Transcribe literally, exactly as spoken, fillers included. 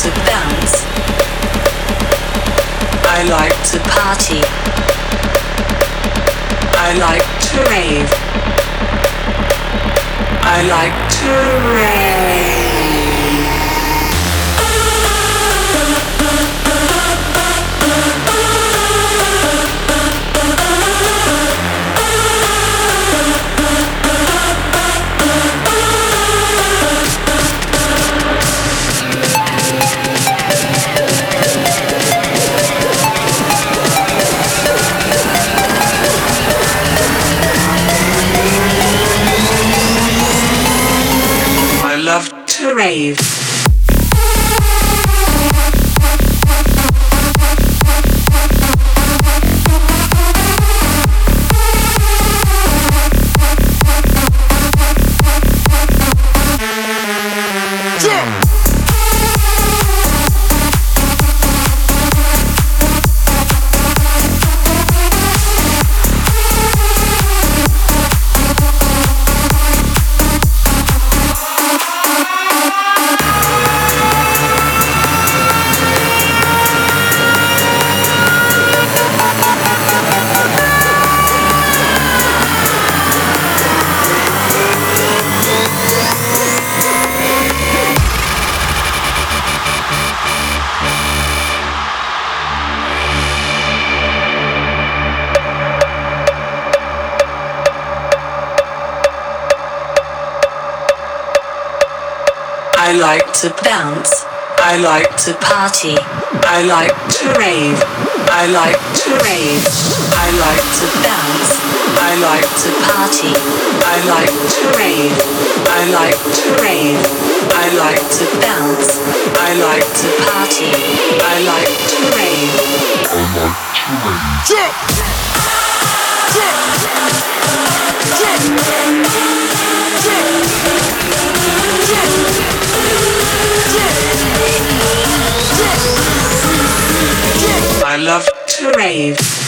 to bounce. I like to party. I like to rave. I like to rave. I love to rave. I like to bounce. I like to party. I like to rave. I like to rave. I like to bounce. I like to party. I like to rave. I like to rave. I like to bounce. I like to party. I like to rave. I like to rave. I love to rave.